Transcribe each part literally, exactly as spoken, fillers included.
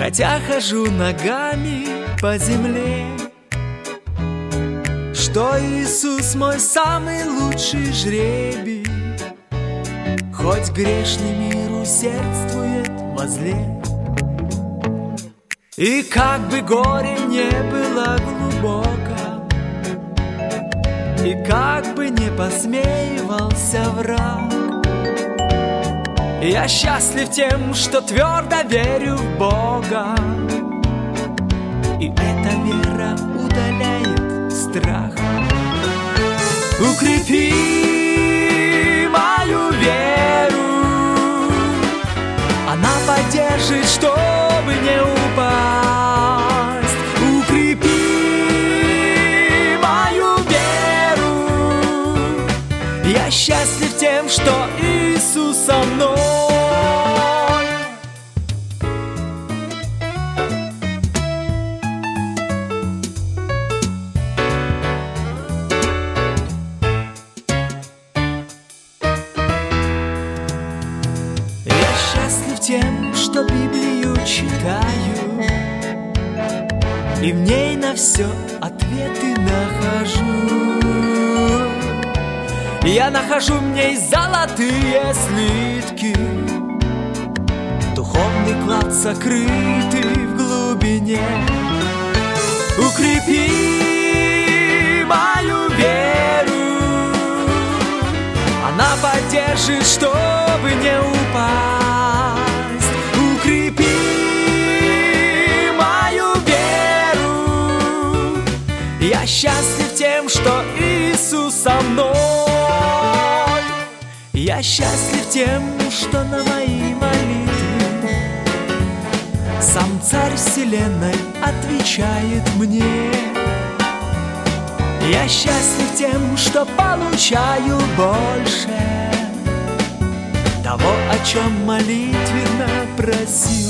хотя хожу ногами по земле, что Иисус мой самый лучший жребий, хоть грешный мир усердствует возле. И как бы горе не было глубоко, и как бы не посмеивался враг, я счастлив тем, что твердо верю в Бога, и эта вера удаляет страх. Укрепи мою веру, она поддержит, чтобы не упасть. Укрепи мою веру, я счастлив тем, что Иисус со мной. Тем, что Библию читаю, и в ней на все ответы нахожу. Я нахожу в ней золотые слитки, духовный клад сокрытый в глубине. Укрепи мою веру, она поддержит, чтобы не упасть. Я счастлив тем, что Иисус со мной. Я счастлив тем, что на мои молитвы сам Царь Вселенной отвечает мне. Я счастлив тем, что получаю больше того, о чем молитвенно просил.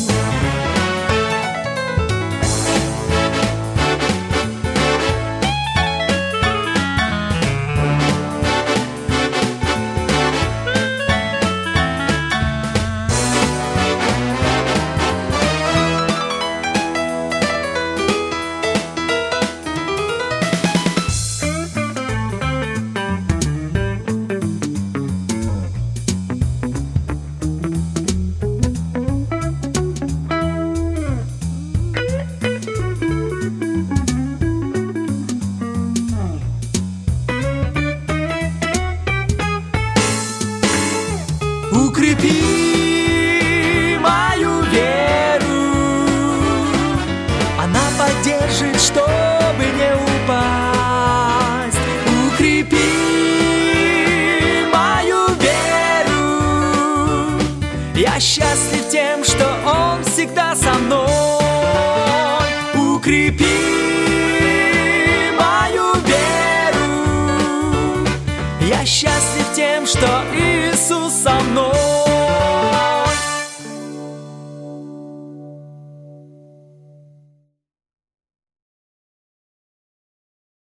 Укрепи мою веру, она поддержит, чтобы не упасть. Укрепи мою веру, я счастлив тем, что Он всегда со мной. Укрепи мою веру, я счастлив тем, что Иисус со мной.